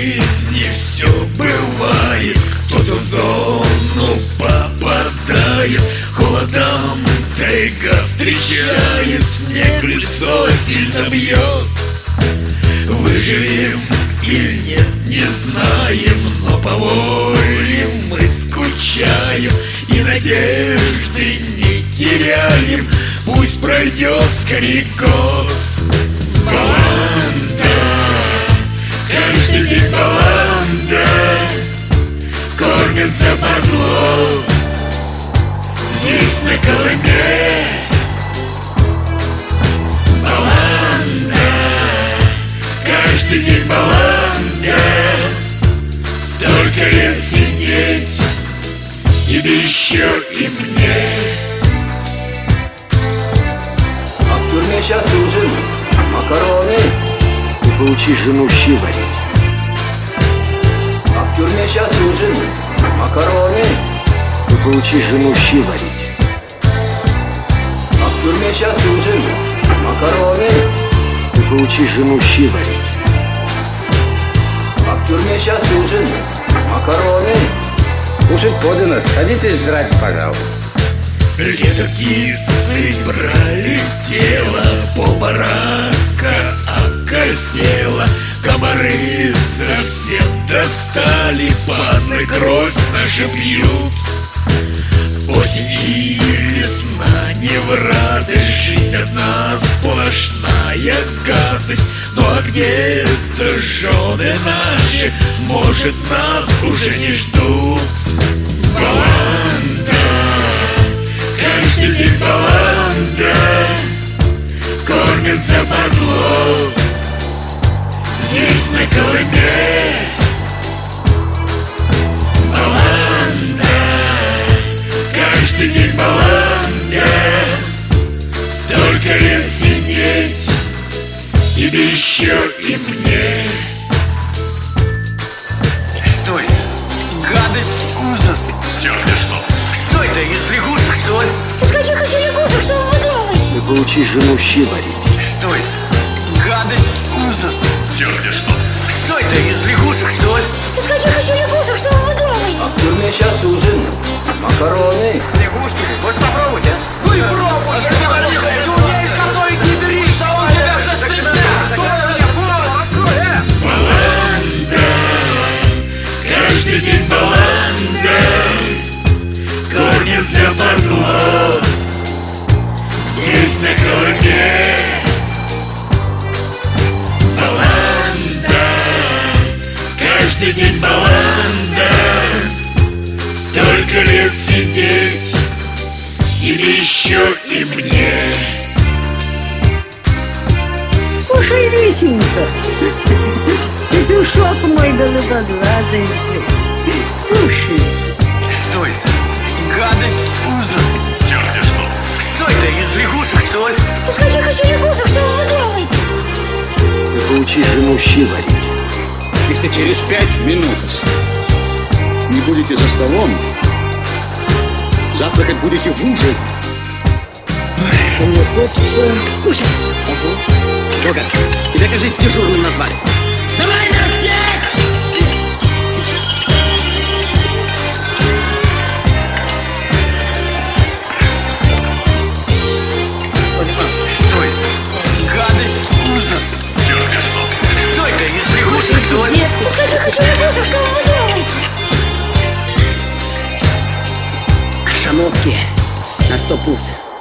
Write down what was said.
жизни все бывает. Кто-то в зону попадает, холодом тайга встречает, снег в лицо сильно бьет. Выживем или нет, не знаем, но по воле мы скучаем и надежды не теряем. Пусть пройдет скорее год. Баланда, каждый день баланда, кормят западло здесь на Колыме. Баланда, каждый день баланда, столько лет сидеть тебе еще и мне. А в тюрьме сейчас ужин, макароны, и поучи жену щи варить. А в тюрьме сейчас ужин, макароны, и поучи жену щи варить. А в тюрьме сейчас ужин, макароны, и поучи жену щи варить. А в тюрьме сейчас ужин, макароны. Кушать подано, садитесь жрать, пожалуйста. Лето птицы пролетело, полбарака окосела, комары совсем достали, падной кровь нашу пьют. Осень и весна не в радость, жизнь одна сплошная гадость. Ну а где-то жены наши, может, нас уже не ждут. Баланда, каждый день баланда, кормят западло здесь на Колыме. Баланда, каждый день баланда, столько лет сидеть тебе еще и мне. Что это? Гадость, ужас. Черт, что? Что это, из лягушек, что ли? Из каких еще лягушек, что вы думаете? И поучи жену щи варить. Что это? Гадость, ужас. Черт, что? Что это, из лягушек, что ли? Из каких еще лягушек, что вы думаете? А в тюрьме сейчас ужин, макароны. С лягушками? Можешь попробовать, а? Ну и пробуй, я говорю, ты умеешь готовить, не берись, а он тебя за стыдня. Баланда, каждый день баланда, кормят западло здесь на Колыме. Баланда, каждый день баланда, столько лет сидеть тебе еще и мне. Кушай, Витенька, петушок мой голубоглазый, кушай. Что это? Гадость, ужас. Черт, что? Что это, из лягушек, что ли? Из каких еще лягушек, что вы думаете? И поучи жену щи варить. Если через 5 минут не будете за столом, завтракать будете в ужин. Мне хочется кушать. Ну-ка, тебя, кажется, дежурным назвали. Давай на всех! Что это? Гадость, ужас. Черт, что? Что это, из лягушек, что ли? Из каких еще лягушек, что вы думаете? Шамотки на 100 пуд.